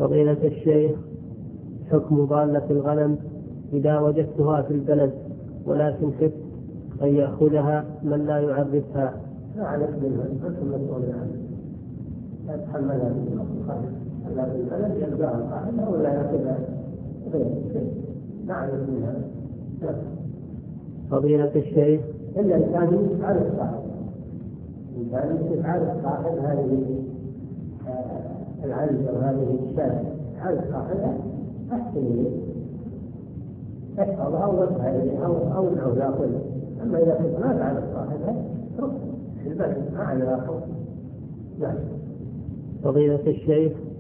فضيلة الشيخ، حكم ضالة الغنم إذا وجدتها في البلد ولكن خفت أن يأخذها من لا يعرفها؟ لا عليك منها، أنت مسؤول عنها، لا تحملها إلا في البلد يلقاها قاعدة ولا يأخذها غير، لا عليك منها. فضيلة الشيخ، إلا إن كان يفعل الصاحب، إن كان يفعل الصاحب هذه العنز أو هذه الشاة على صاحبها أحسن يحفظها ويرفعها إليها أو أنه يأخذها. أما إذا كنت ما فعل صاحبها رفض في البلد ما على الآخر. فضيلة الشيخ،